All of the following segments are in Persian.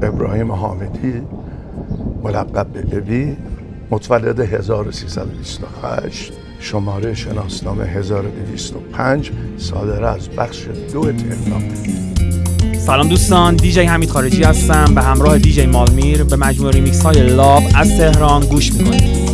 ابراهیم حامدی ملقب به ابی، متولد 1328، شماره شناسنامه 1205، صادر از بخش 2 تهران. سلام دوستان، دیجی حمید خارجی هستم. به همراه دیجی مالمیر به مجموعه ریمیکس های لاب از تهران گوش میکنید.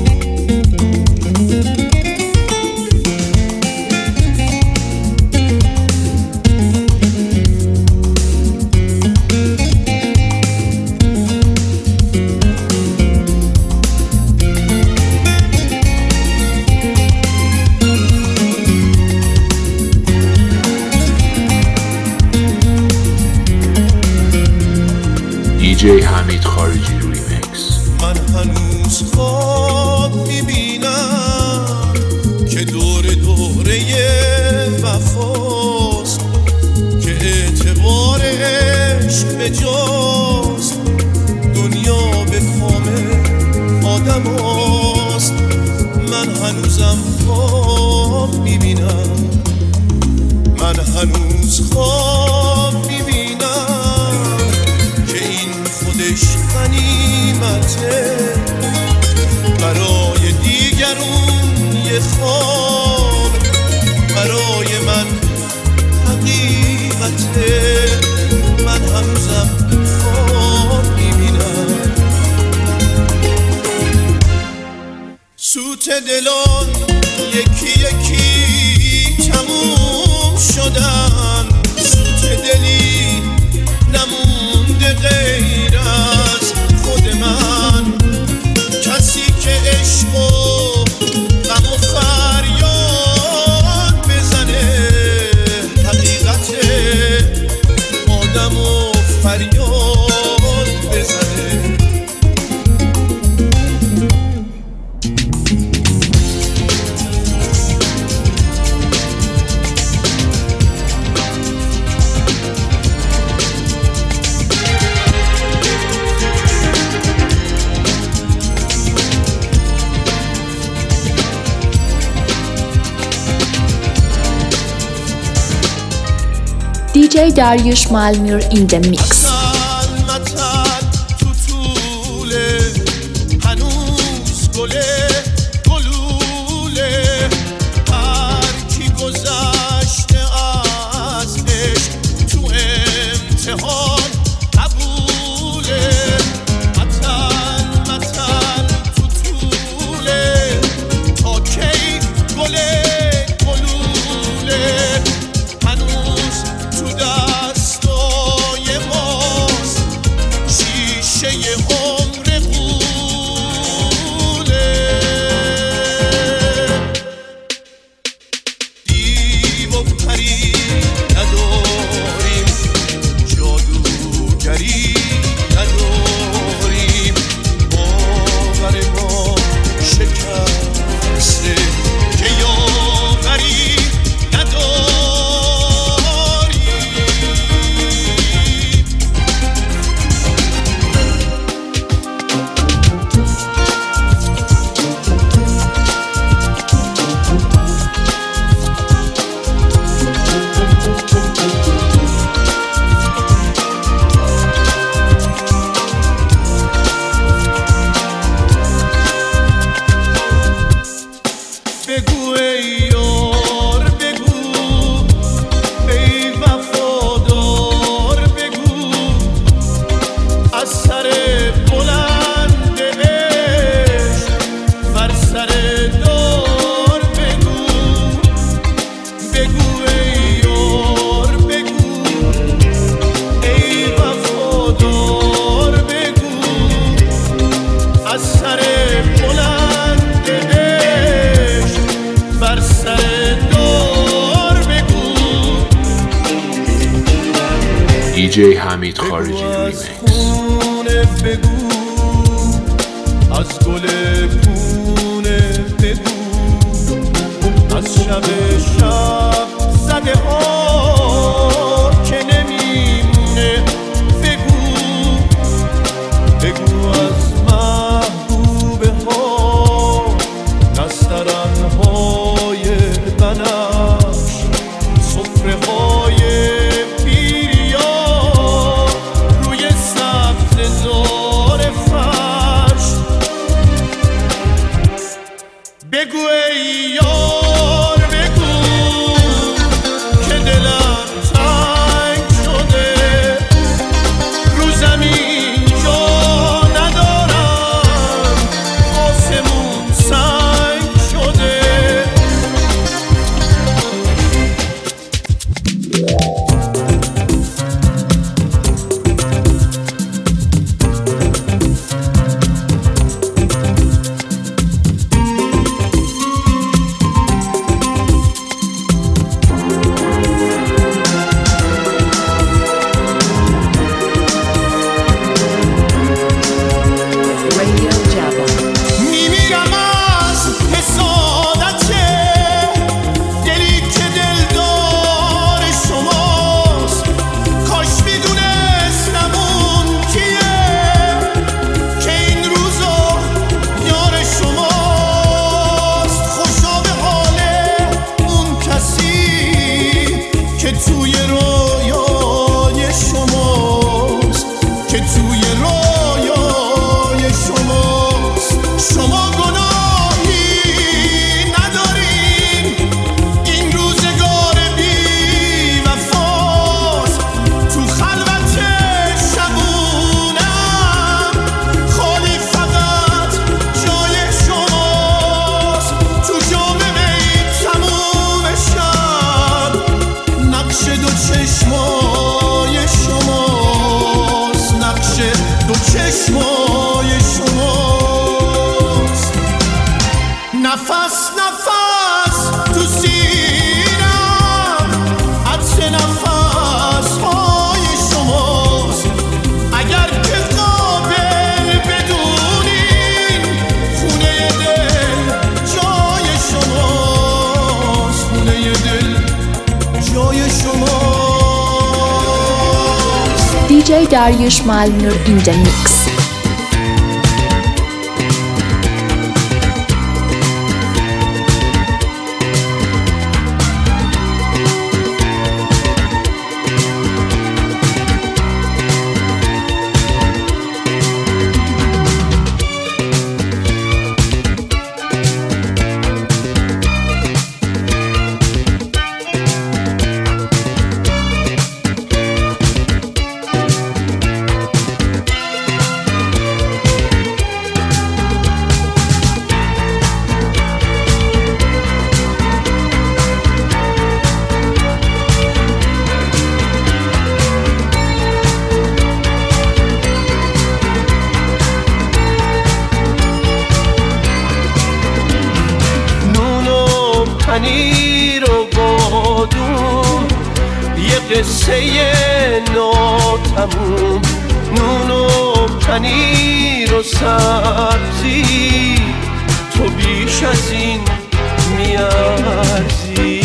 دیجی حمید خارجی ریمیکس. من هنوز خواب میبینم که دوره وفاست، که اعتبارش به جاست، دنیا به کام آدم هاست. من هنوزم خواب میبینم، من هنوز خواب میبینم که این خودش غنیمته، برای دیگرون یه خواب، برای من حقیقته. من هنوزم خواب میبینم. سوت دلان یکی یکی تموم شدن، سوت دلی نمونده غیر از خود من، کسی که عشق و غم و فریاد بزنه، حقیقت آدم و فریاد بزنه. DJ Dariush Malmir in the mix. دیجی حمید خارجی ریمیکس. بگو از گل پونه بگو، از شب زده ها که نمیمونه بگو، بگو از محبوبه ها نسترنهای بنفش، سفره های پیریا روی سبز DJ Dariush Malmur in the mix. پنیر و بادوم یه قصه ناتموم، نون و پنیر و سبزی، تو بیش از این میارزی.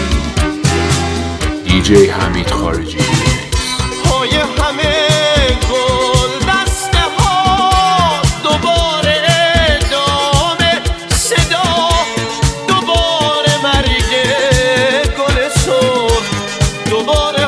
دیجی حمید خارجی پای همه گل دسته ها دوباره ادامه صدا، دوباره مرگ گل سرخ، دوباره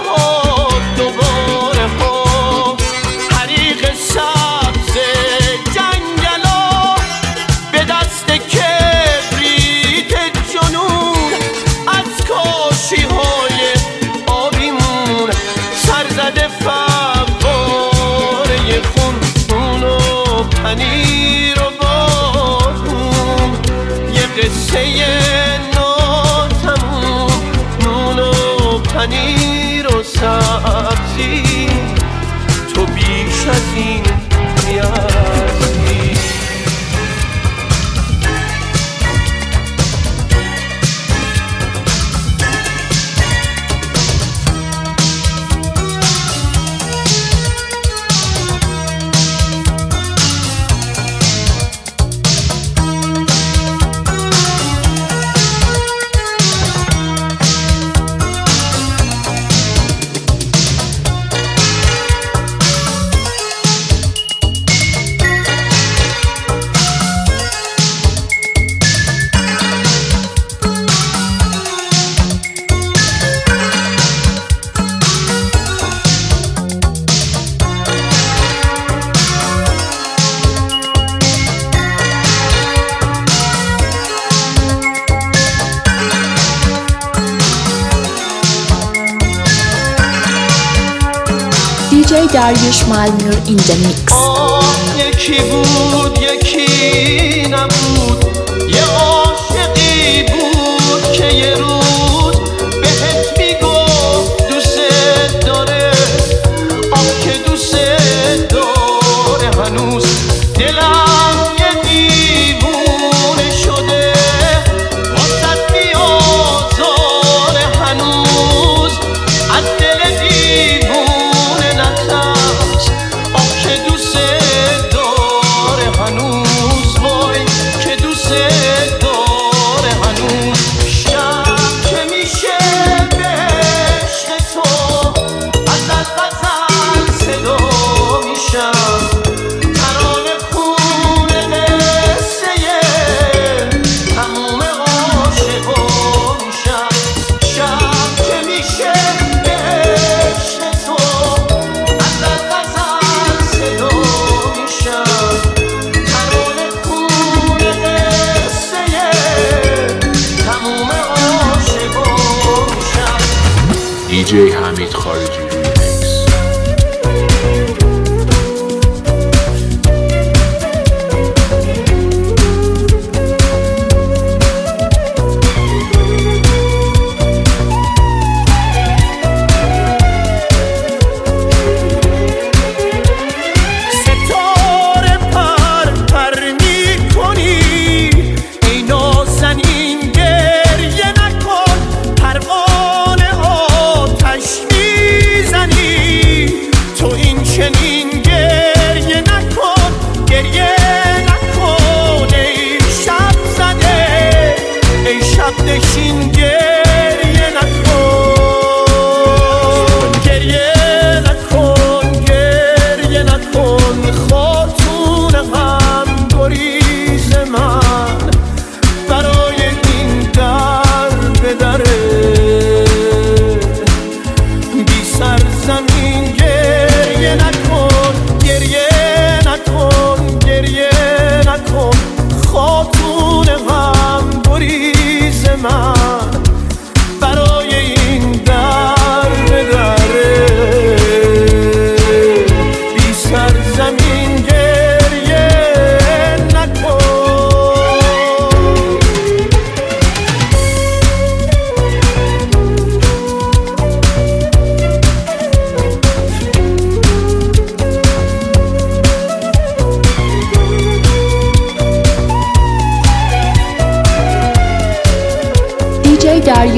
ها حریق سبز جنگلا به دست کبریت جنون، از کاشی های آبیمون سرزده فواره خون، نون و پنیر و بادوم یه قصه ناتموم، نون و پنیر و سبزی، تو بیش از این نیازی. DJ Dariush Malmur in the mix. یکی بود یکی نبود، یه عاشقی بود که یه روز بهت میگفت دوست داره، که دوست داره هنوز دلم یه دیوونه شده، واسه میازاره هنوز از دل دیوونه نترس، که دوست داره هنوز، وای که دوست داره هنوز. شب که میشه به عشق تو از غزل صدا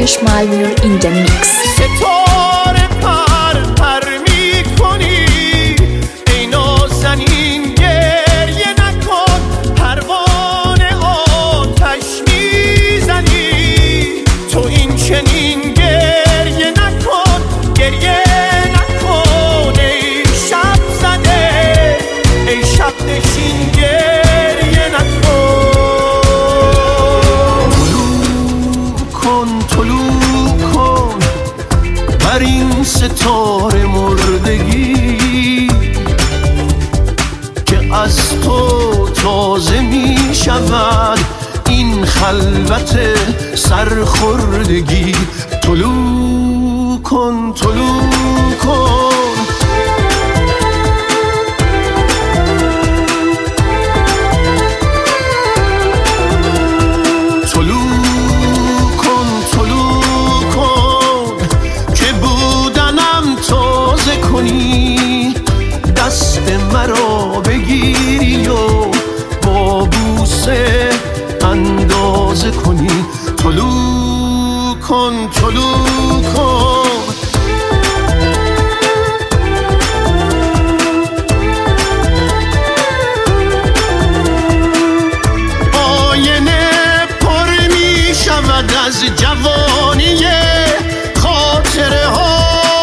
Dariush Malmur in the mix. ستاره پر پر میکنی ای نازنین گریه نکن پروانه آتش میزنی تو این چنین گریه نکن گریه نکن ای شب زده ای شب نشین گریه نکن طلوع کن بر این ستاره مردگی که از تو تازه می شود این خلوت سرخوردگی طلوع کن طلوع کن دست مرا بگیری و با بوسه اندازه کنی طلوع کن طلوع کن آینه پر می شود از جوانی خاطره ها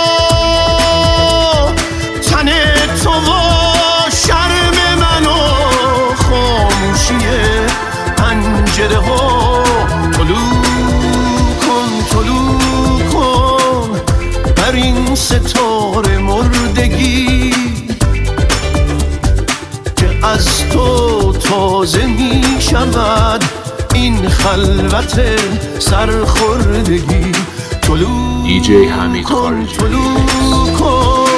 پنجره ها طلوع کن بر این ستاره مردگی که از تو تازه می شود این خلوت سرخوردگی طلوع کن طلوع کن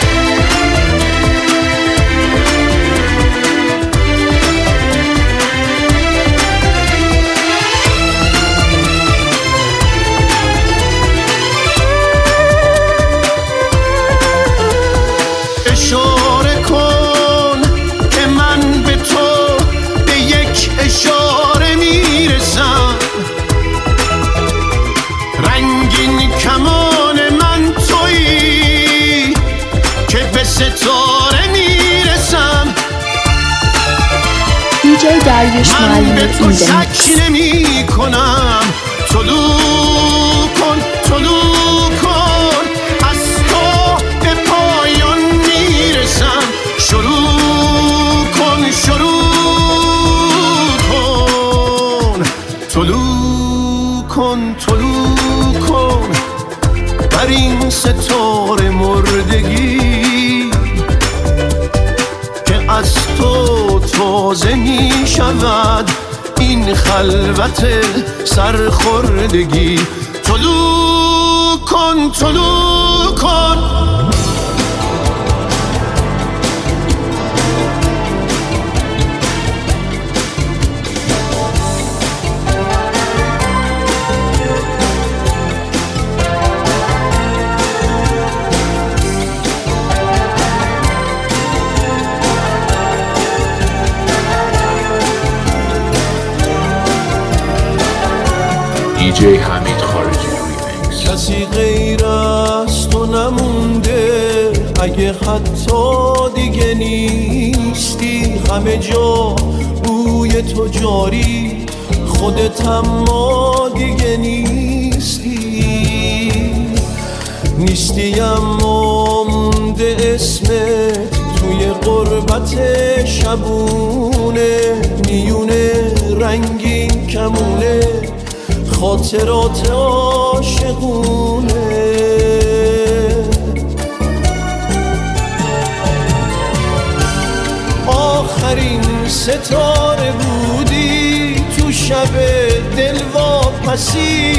اشاره کن که من به تو به یک اشاره میرسم رنگین کمان من تویی که به ستاره میرسم DJ Dariush من به Malmur تو in the mix. شک نمی کنم طلوع کن طلوع کن از تو به پایان میرسم شروع کن طلوع کن بر این ستاره مردگی که از تو تازه می شود این خلوت سرخوردگی طلوع کن DJ حمید خارجی ریمیکس. کسی غیر از تو نمونده اگه حتی دیگه نیستی همه جا بوی تو جاری خودت اما دیگه نیستی اما مونده اسمت توی غربت شبونه میونه رنگین کمونه خاطرات عاشقونه آخرین ستاره بودی تو شب دلواپسی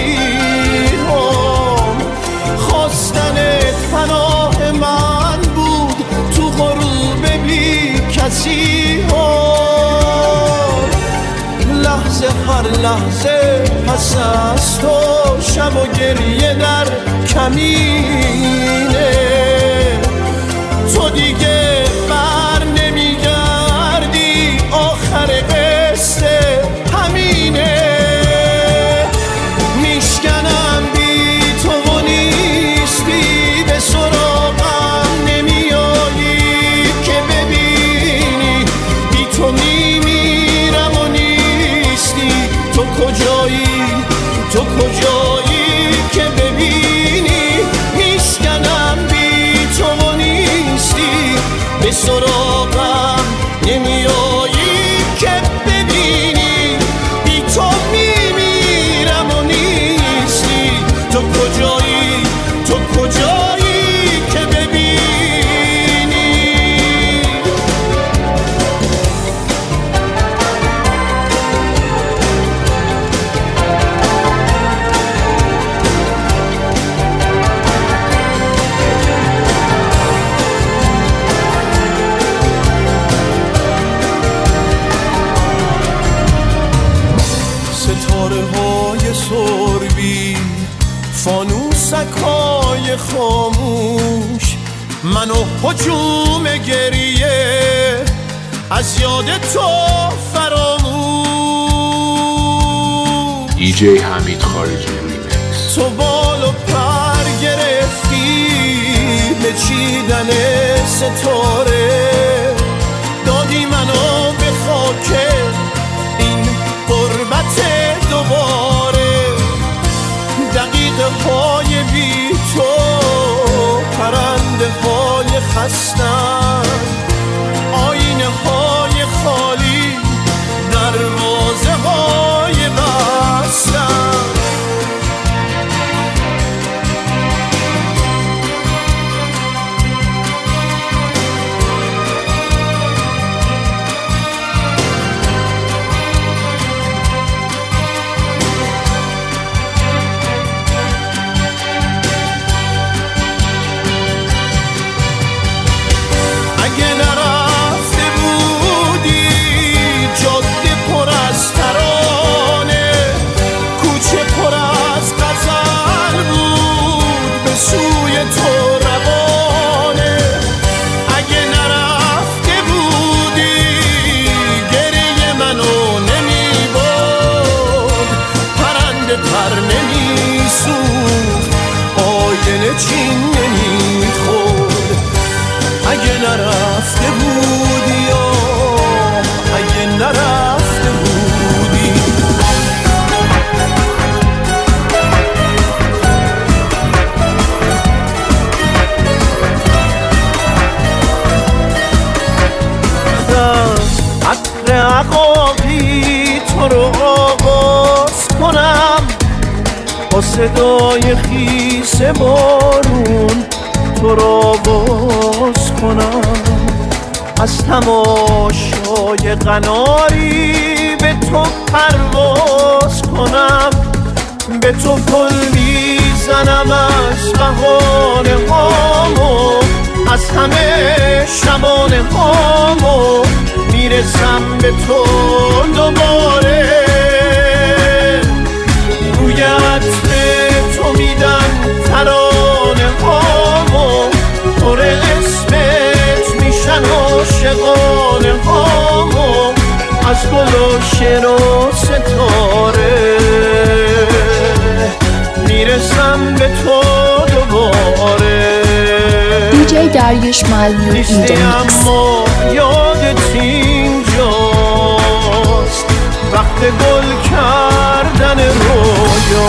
خواستنت پناه من بود تو غروب بی کسی لحظه هر لحظه پس از تو شب و گریه در کمینه تو دیگه بر نمیگردی آخر قصه همینه میشکنم بی به سراغم نمیایی که ببینی بی تو میمیرم و نیستی تو کجایی تو کجایی که ببینی ستاره های سربی فانوسکای خاموش منو هجوم گریه از یاد تو فراموش دیجی حمید خارجی ریمیکس. تو بال و پر گرفتی به چیدن ستاره دادی منو به خاک این غربت دوباره دقیقه های بی تو پرنده های خستن آینه های خالی دروازه های بستن اگه نرفته بودی جاده پر از ترانه کوچه پر از غزل بود به سوی تو روانه اگه نرفته بودی گریه منو نمیبرد پرنده پر نمیسوخت آینه چین نمیخورد اگه نرفته بودی اگه نرفته بودی عطر عقاقی تو رو آغاز کنم با صدای خیس بارون تو رو باز کنم از تماشای قناری به تو پرواز کنم به تو پل میزنم از بهانه هامو از همه شبانه هامو میرسم به تو دوباره روی عطر تو میدن ترانه هامو پر اسمت میشن عاشقانه هامو از گل و شعر و ستاره میرسم به تو دوباره دیجی داریوش مالمیر نیستی ایندمیکس. اما یادت اینجاست وقت گل کردن رویا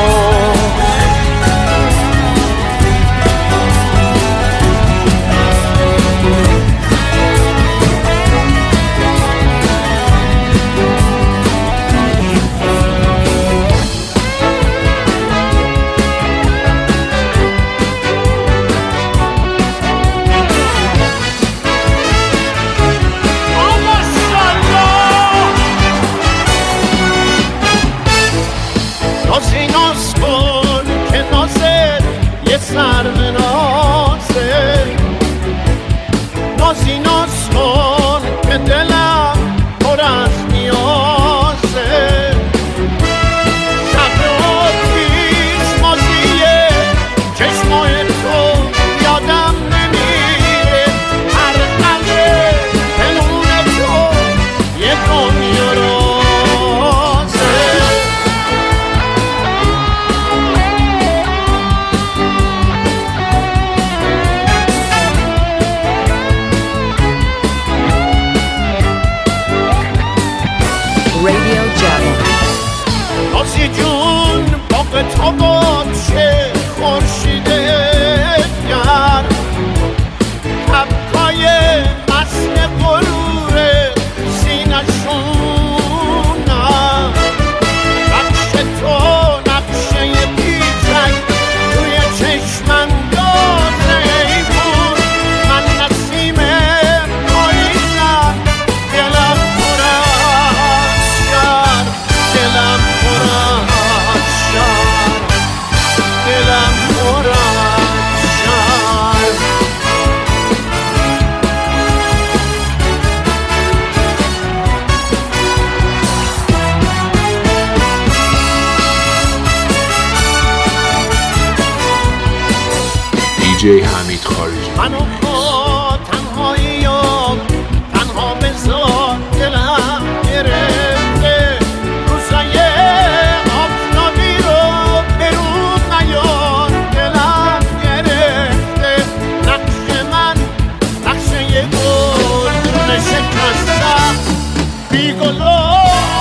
نازی ناز کن که نازت یه سرو نازه نازی ناز کن که دلم پر از نیازه شب آتیش مازیه چشمای تو یادم نمیره هر قدر پنون تو یه دنیا رازه رادیو جوان. نازی جون باغ تو باشه خورشید گرم کپکای دیجی حمید خارجی. منو با تنهاییام تنها بذار دلم گرفته، روزای آفتابی رو به رو نیار دلم گرفته، نقش من نقش یه گل شکستم بی گلو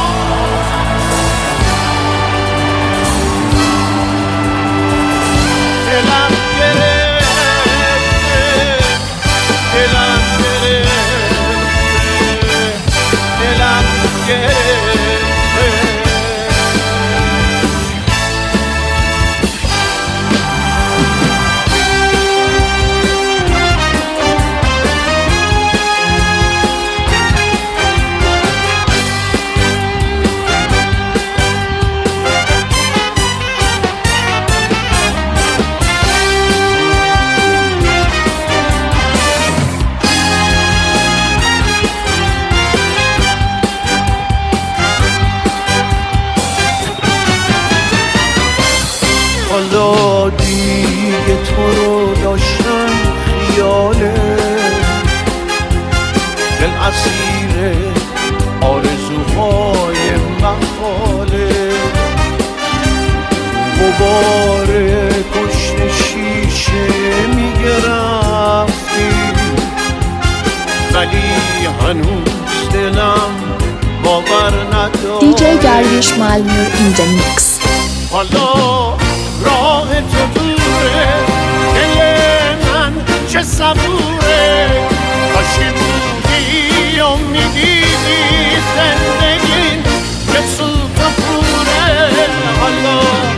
حالا دیگه تو رو داشتن خیاله، دل اسیر آرزوهای محاله، غبار پشت شیشه میگه رفتی، ولی هنوز دلم باور نداره. DJ Dariush Malmur in the mix. حالا راه تو دوره، دل من چه صبوره، کاشی بودی امیدیدی زندگی که سوت و پوره. حالا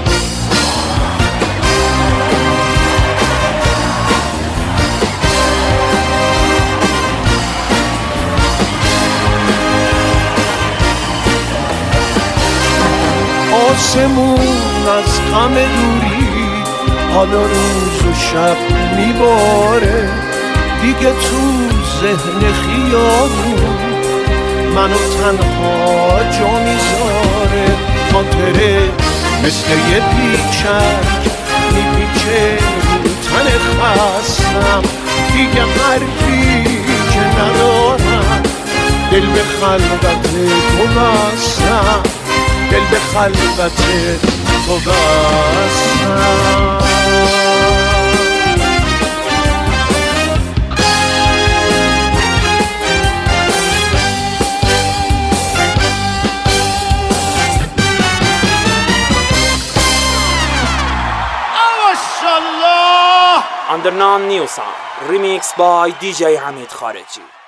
آسمون از غم دوری حالا روز و شب میباره، دیگه تو ذهن خیابون منو تنها جا میذاره. خاطره مثل یه پیچک میپیچه رو تن خستم، دیگه حرفی که ندارم، دل به خلوت تو بستم، دل به خلوت تو بستم. Under Non New Song, remixed by DJ Hamid Khareji.